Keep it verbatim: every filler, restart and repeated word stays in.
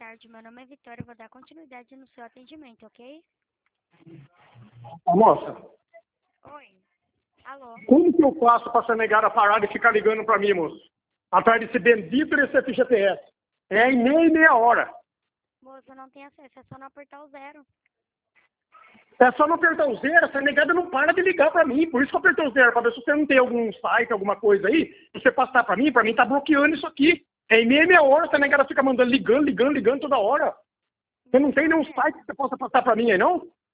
tarde, meu nome é Vitória, eu vou dar continuidade no seu atendimento, ok? Ô, moça, Oi. Alô? como que eu faço para essa negada parar de ficar ligando para mim, moço? Atrás desse bendito desse G P S. É em meia e meia hora. Moça, não tem acesso, é só não apertar o zero. É só não apertar o zero, essa negada não para de ligar para mim. Por isso que eu apertei o zero, para ver se você não tem algum site, alguma coisa aí, pra você passar para mim, para mim tá bloqueando isso aqui. É em meia e meia hora, essa negada fica mandando ligando, ligando, ligando toda hora. Você não tem nenhum site que você possa passar para mim aí, não?